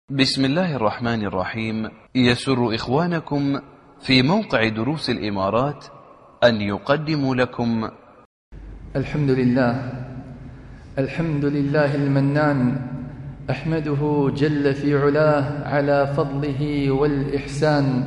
بسم الله الرحمن الرحيم. يسر إخوانكم في موقع دروس الإمارات أن يقدموا لكم الحمد لله المنان، أحمده جل في علاه على فضله والإحسان،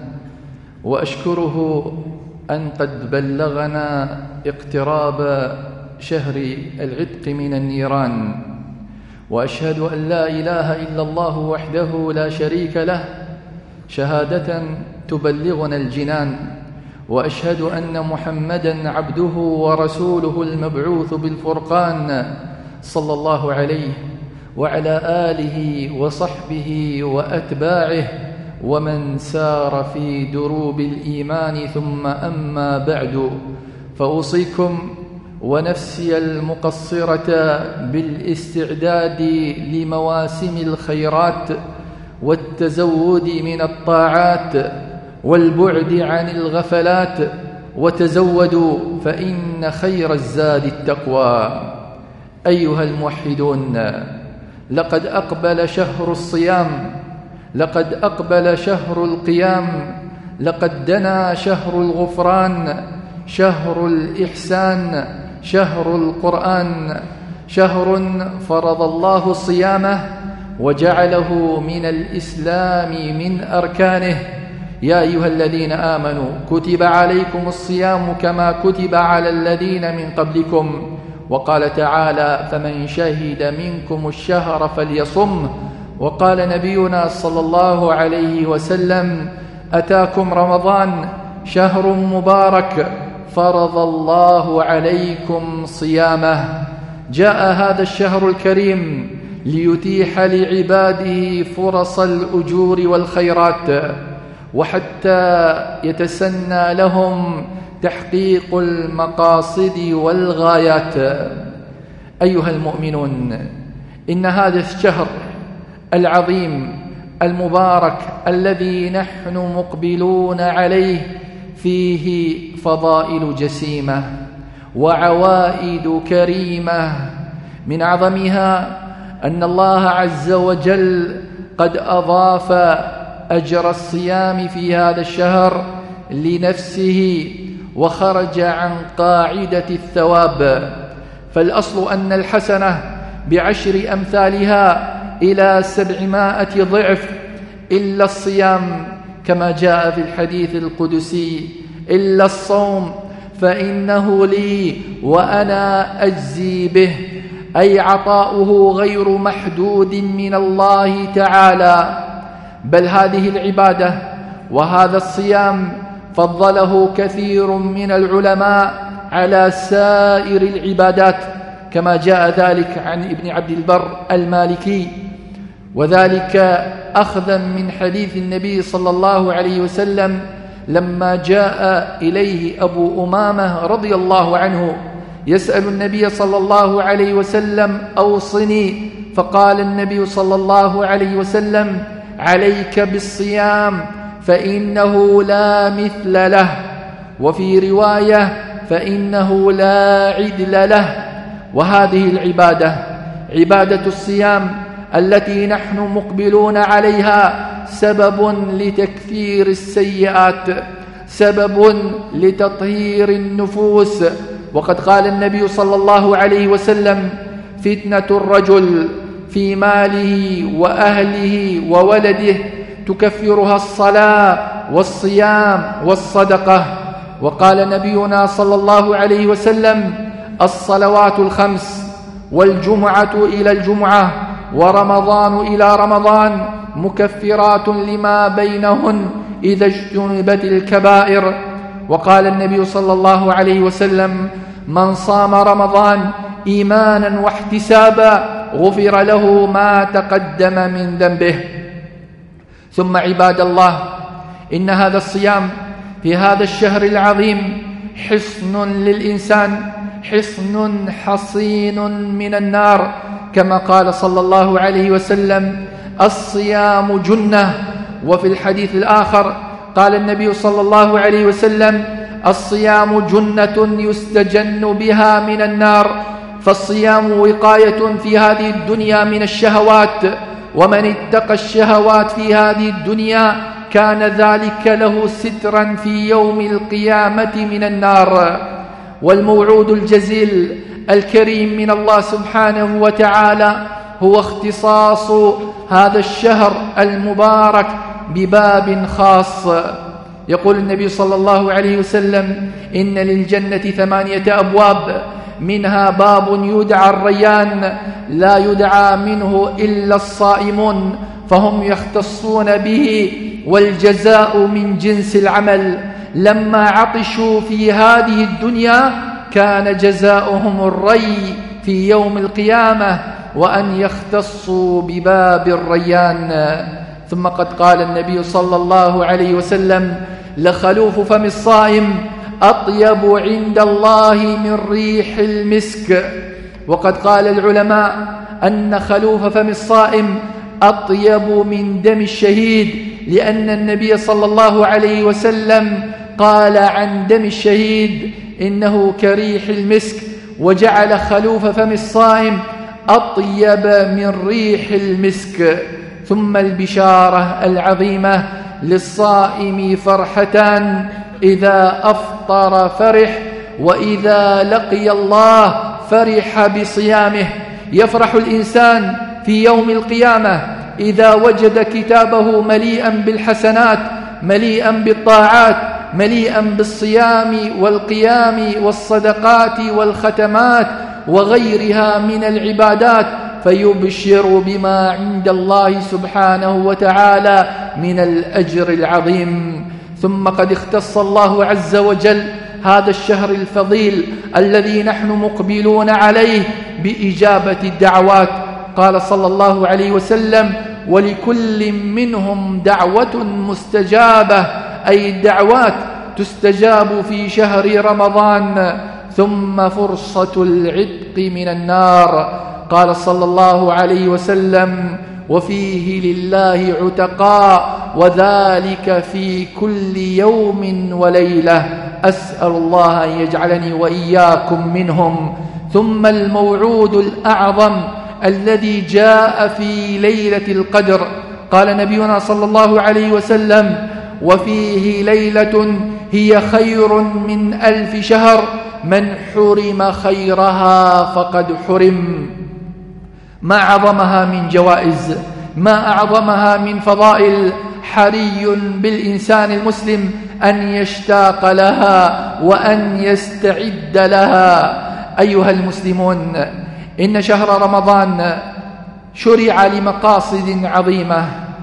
وأشكره أن قد بلغنا اقتراب شهر العتق من النيران، وأشهد أن لا إله إلا الله وحده لا شريك له شهادة تبلغنا الجنان، وأشهد أن محمدًا عبده ورسوله المبعوث بالفرقان صلى الله عليه وعلى آله وصحبه وأتباعه ومن سار في دروب الإيمان، ثم أما بعد، فأوصيكم ونفسي المقصرة بالاستعداد لمواسم الخيرات والتزود من الطاعات والبعد عن الغفلات، وتزودوا فإن خير الزاد التقوى. أيها الموحدون، لقد أقبل شهر الصيام، لقد أقبل شهر القيام، لقد دنا شهر الغفران، شهر الإحسان، شهر القرآن، شهر فرض الله صيامه وجعله من الإسلام من أركانه. يا أيها الذين آمنوا كتب عليكم الصيام كما كتب على الذين من قبلكم، وقال تعالى: فمن شهد منكم الشهر فليصم. وقال نبينا صلى الله عليه وسلم: أتاكم رمضان شهر مبارك فرض الله عليكم صيامه. جاء هذا الشهر الكريم ليتيح لعباده فرص الأجور والخيرات، وحتى يتسنى لهم تحقيق المقاصد والغايات. أيها المؤمنون، إن هذا الشهر العظيم المبارك الذي نحن مقبلون عليه فيه فضائل جسيمة وعوائد كريمة، من أعظمها أن الله عز وجل قد أضاف أجر الصيام في هذا الشهر لنفسه وخرج عن قاعدة الثواب، فالأصل أن الحسنة ب10 أمثالها إلى 700 ضعف، إلا الصيام كما جاء في الحديث القدسي: إلا الصوم فإنه لي وأنا أجزي به، أي عطاؤه غير محدود من الله تعالى. بل هذه العبادة وهذا الصيام فضله كثير من العلماء على سائر العبادات، كما جاء ذلك عن ابن عبد البر المالكي، وذلك أخذا من حديث النبي صلى الله عليه وسلم لما جاء إليه أبو أمامة رضي الله عنه يسأل النبي صلى الله عليه وسلم: أوصني. فقال النبي صلى الله عليه وسلم: عليك بالصيام فإنه لا مثل له، وفي رواية: فإنه لا عدل له. وهذه العبادة، عبادة الصيام التي نحن مقبلون عليها، سبب لتكفير السيئات، سبب لتطهير النفوس. وقد قال النبي صلى الله عليه وسلم: فتنة الرجل في ماله وأهله وولده تكفرها الصلاة والصيام والصدقة. وقال نبينا صلى الله عليه وسلم: الصلوات الخمس والجمعة إلى الجمعة ورمضان إلى رمضان مكفرات لما بينهن إذا اجتنبت الكبائر. وقال النبي صلى الله عليه وسلم: من صام رمضان إيمانا واحتسابا غفر له ما تقدم من ذنبه. ثم عباد الله، إن هذا الصيام في هذا الشهر العظيم حصن للإنسان، حصن حصين من النار، كما قال صلى الله عليه وسلم: الصيام جنة. وفي الحديث الآخر قال النبي صلى الله عليه وسلم: الصيام جنة يستجن بها من النار. فالصيام وقاية في هذه الدنيا من الشهوات، ومن اتقى الشهوات في هذه الدنيا كان ذلك له سترا في يوم القيامة من النار. والموعود الجزيل الكريم من الله سبحانه وتعالى هو اختصاص هذا الشهر المبارك بباب خاص. يقول النبي صلى الله عليه وسلم: إن للجنة 8 أبواب، منها باب يدعى الريان، لا يدعى منه إلا الصائمون، فهم يختصون به، والجزاء من جنس العمل. لما عطشوا في هذه الدنيا كان جزاؤهم الري في يوم القيامة، وأن يختصوا بباب الريان. ثم قد قال النبي صلى الله عليه وسلم: لخلوف فم الصائم أطيب عند الله من ريح المسك. وقد قال العلماء أن خلوف فم الصائم أطيب من دم الشهيد، لأن النبي صلى الله عليه وسلم قال عن دم الشهيد إنه كريح المسك، وجعل خلوف فم الصائم أطيب من ريح المسك. ثم البشارة العظيمة للصائم فرحتان: إذا أفطر فرح، وإذا لقي الله فرح بصيامه. يفرح الإنسان في يوم القيامة إذا وجد كتابه مليئا بالحسنات، مليئا بالطاعات، مليئا بالصيام والقيام والصدقات والختمات وغيرها من العبادات، فيبشر بما عند الله سبحانه وتعالى من الأجر العظيم. ثم قد اختص الله عز وجل هذا الشهر الفضيل الذي نحن مقبلون عليه بإجابة الدعوات. قال صلى الله عليه وسلم: ولكل منهم دعوة مستجابة، أي الدعوات تستجاب في شهر رمضان. ثم فرصة العتق من النار. قال صلى الله عليه وسلم: وفيه لله عتقاء، وذلك في كل يوم وليلة. أسأل الله أن يجعلني وإياكم منهم. ثم الموعود الأعظم الذي جاء في ليلة القدر. قال نبينا صلى الله عليه وسلم: وفيه ليلة هي خير من 1000 شهر، من حرم خيرها فقد حرم. ما أعظمها من جوائز، ما أعظمها من فضائل. حري بالإنسان المسلم أن يشتاق لها وأن يستعد لها. أيها المسلمون، إن شهر رمضان شرع لمقاصد عظيمة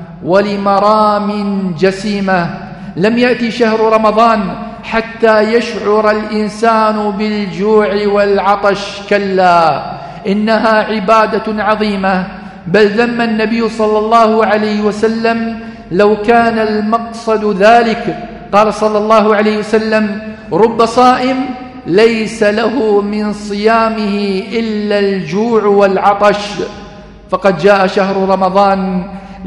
ولمرام جسيمة. لم يأتي شهر رمضان حتى يشعر الإنسان بالجوع والعطش، كلا، إنها عبادة عظيمة. بل ذم النبي صلى الله عليه وسلم لو كان المقصد ذلك. قال صلى الله عليه وسلم: رب صائم ليس له من صيامه إلا الجوع والعطش. فقد جاء شهر رمضان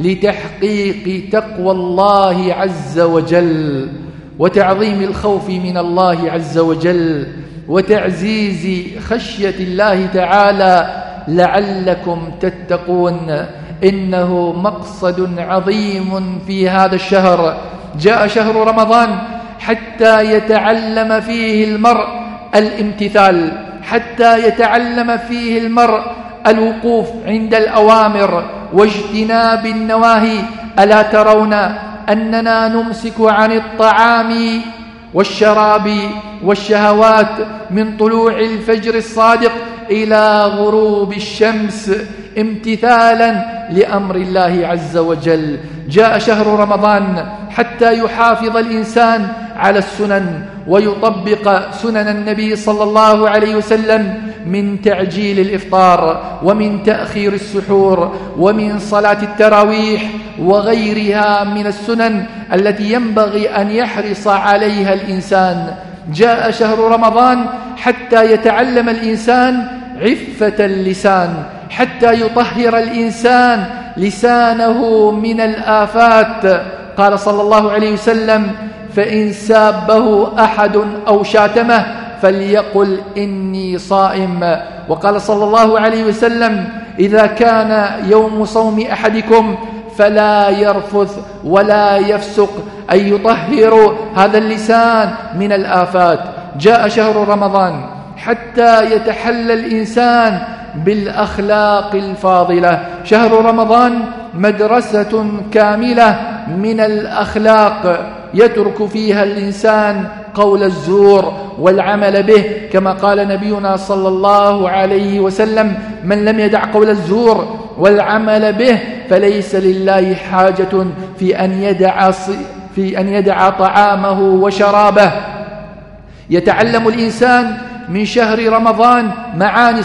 لتحقيق تقوى الله عز وجل، وتعظيم الخوف من الله عز وجل، وتعزيز خشية الله تعالى لعلكم تتقون. إنه مقصد عظيم في هذا الشهر. جاء شهر رمضان حتى يتعلم فيه المرء الامتثال، حتى يتعلم فيه المرء الوقوف عند الأوامر واجتناب النواهي. ألا ترون أننا نمسك عن الطعام والشراب والشهوات من طلوع الفجر الصادق إلى غروب الشمس امتثالا لأمر الله عز وجل. جاء شهر رمضان حتى يحافظ الإنسان على السنن ويطبق سنن النبي صلى الله عليه وسلم من تعجيل الإفطار ومن تأخير السحور ومن صلاة التراويح وغيرها من السنن التي ينبغي أن يحرص عليها الإنسان. جاء شهر رمضان حتى يتعلم الإنسان عفة اللسان، حتى يطهر الإنسان لسانه من الآفات. قال صلى الله عليه وسلم: فإن سابه أحد أو شاتمه فليقل إني صائم. وقال صلى الله عليه وسلم: إذا كان يوم صوم أحدكم فلا يرفث ولا يفسق، أي يطهر هذا اللسان من الآفات. جاء شهر رمضان حتى يتحلى الإنسان بالأخلاق الفاضلة. شهر رمضان مدرسة كاملة من الأخلاق يترك فيها الإنسان قول الزور والعمل به، كما قال نبينا صلى الله عليه وسلم: من لم يدع قول الزور والعمل به فليس لله حاجة في أن يدع طعامه وشرابه. يتعلم الإنسان من شهر رمضان معاني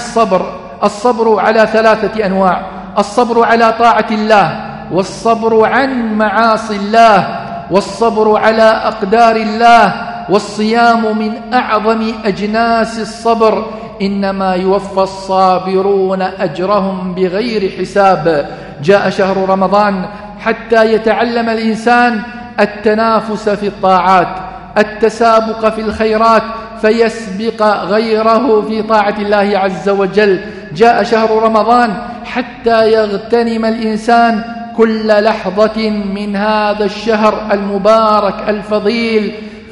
الصبر على 3 أنواع: الصبر على طاعة الله، والصبر عن معاصي الله، والصبر على أقدار الله. والصيام من أعظم أجناس الصبر، إنما يوفى الصابرون أجرهم بغير حساب. جاء شهر رمضان حتى يتعلم الإنسان التنافس في الطاعات، التسابق في الخيرات فيسبق غيره في طاعة الله عز وجل. جاء شهر رمضان حتى يغتنم الإنسان كل لحظة من هذا الشهر المبارك الفضيل،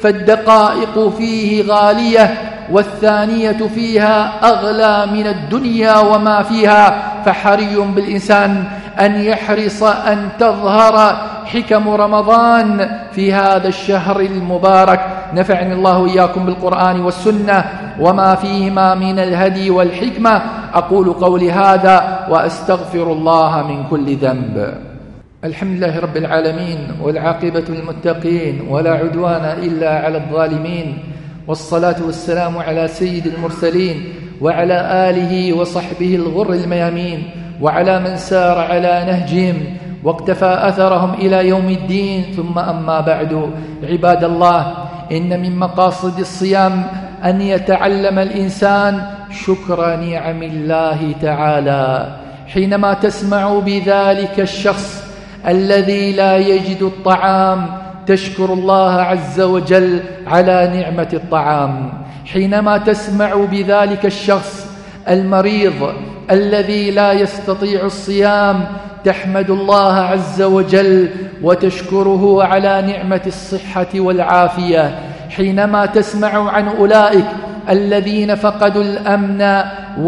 فالدقائق فيه غالية، والثانية فيها أغلى من الدنيا وما فيها. فحري بالإنسان أن يحرص أن تظهر حكم رمضان في هذا الشهر المبارك. نفعني الله وإياكم بالقرآن والسنة وما فيهما من الهدي والحكمة. أقول قولي هذا وأستغفر الله من كل ذنب. الحمد لله رب العالمين، والعاقبة للمتقين، ولا عدوان إلا على الظالمين، والصلاة والسلام على سيد المرسلين وعلى آله وصحبه الغر الميامين، وعلى من سار على نهجهم واقتفى أثرهم إلى يوم الدين. ثم أما بعد، عباد الله، إن من مقاصد الصيام أن يتعلم الإنسان شكر نعم الله تعالى. حينما تسمع بذلك الشخص الذي لا يجد الطعام تشكر الله عز وجل على نعمة الطعام. حينما تسمع بذلك الشخص المريض الذي لا يستطيع الصيام تحمد الله عز وجل وتشكره على نعمة الصحة والعافية. حينما تسمع عن أولئك الذين فقدوا الأمن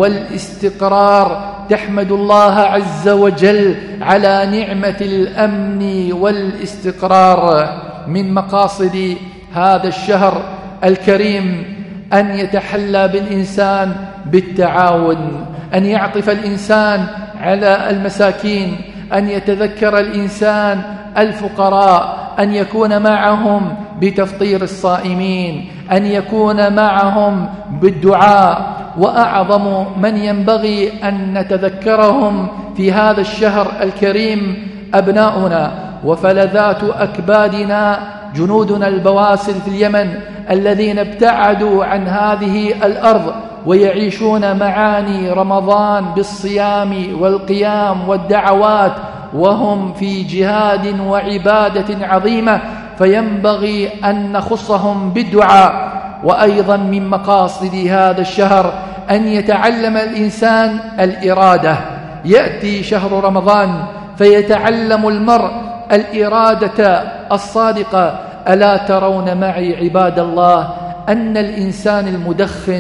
والاستقرار تحمد الله عز وجل على نعمة الأمن والاستقرار. من مقاصد هذا الشهر الكريم أن يتحلى بالإنسان بالتعاون، أن يعطف الإنسان على المساكين، أن يتذكر الإنسان الفقراء، أن يكون معهم بتفطير الصائمين، أن يكون معهم بالدعاء. وأعظم من ينبغي أن نتذكرهم في هذا الشهر الكريم أبناؤنا وفلذات أكبادنا، جنودنا البواسل في اليمن الذين ابتعدوا عن هذه الأرض ويعيشون معاني رمضان بالصيام والقيام والدعوات، وهم في جهاد وعبادة عظيمة، فينبغي أن نخصهم بالدعاء. وأيضا من مقاصد هذا الشهر أن يتعلم الإنسان الإرادة. يأتي شهر رمضان فيتعلم المرء الإرادة الصادقة. ألا ترون معي عباد الله أن الإنسان المدخن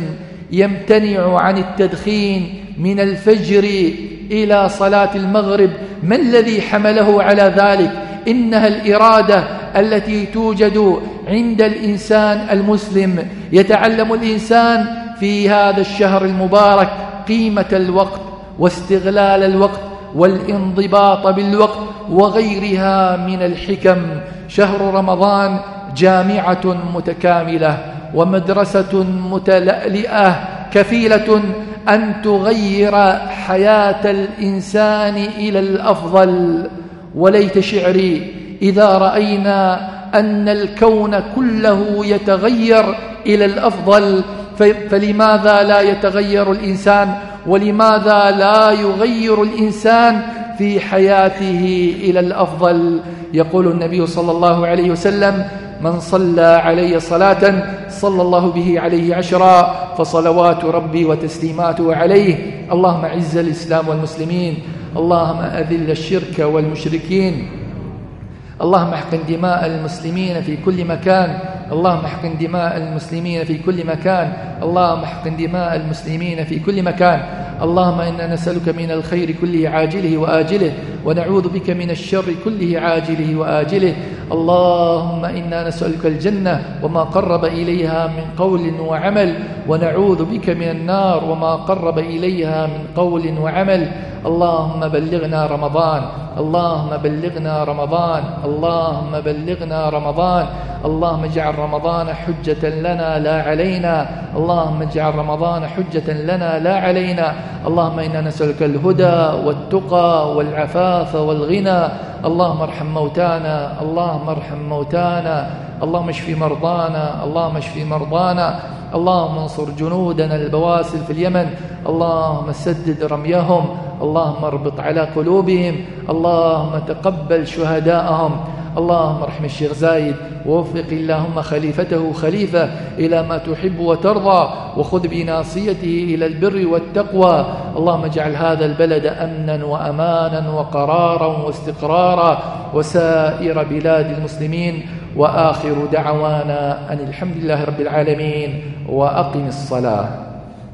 يمتنع عن التدخين من الفجر إلى صلاة المغرب؟ ما الذي حمله على ذلك؟ إنها الإرادة التي توجد عند الإنسان المسلم. يتعلم الإنسان في هذا الشهر المبارك قيمة الوقت واستغلال الوقت والانضباط بالوقت وغيرها من الحكم. شهر رمضان جامعة متكاملة ومدرسة متلألئة كفيلة أن تغير حياة الإنسان إلى الأفضل. وليت شعري إذا رأينا أن الكون كله يتغير إلى الأفضل، فلماذا لا يتغير الإنسان؟ ولماذا لا يغير الإنسان في حياته إلى الأفضل؟ يقول النبي صلى الله عليه وسلم: من صلى علي صلاة صلى الله به عليه 10، فصلوات ربي وتسليماته عليه اللهم أعز الإسلام والمسلمين، اللهم أذل الشرك والمشركين، اللهم احقن دماء المسلمين في كل مكان، اللهم احقن دماء المسلمين في كل مكان، اللهم احقن دماء المسلمين في كل مكان. اللهم إنا نسألك من الخير كله عاجله وآجله، ونعوذ بك من الشر كله عاجله وآجله. اللهم إنا نسألك الجنة وما قرب إليها من قول وعمل، ونعوذ بك من النار وما قرب إليها من قول وعمل. اللهم بلغنا رمضان، اللهم بلغنا رمضان، اللهم بلغنا رمضان. اللهم اجعل رمضان حجة لنا لا علينا، اللهم اجعل رمضان حجة لنا لا علينا. اللهم إنا نسألك الهدى والتقى والعفاف والغنى. اللهم ارحم موتانا، اللهم ارحم موتانا، اللهم اشف مرضانا، اللهم اشف مرضانا. اللهم انصر جنودنا البواسل في اليمن، اللهم سدد رميهم، اللهم اربط على قلوبهم، اللهم تقبل شهداءهم. اللهم ارحم الشيخ زايد، ووفق اللهم خليفته خليفة إلى ما تحب وترضى، وخذ بناصيته إلى البر والتقوى. اللهم اجعل هذا البلد أمنا وأمانا وقرارا واستقرارا، وسائر بلاد المسلمين. وآخر دعوانا أن الحمد لله رب العالمين، وأقم الصلاة.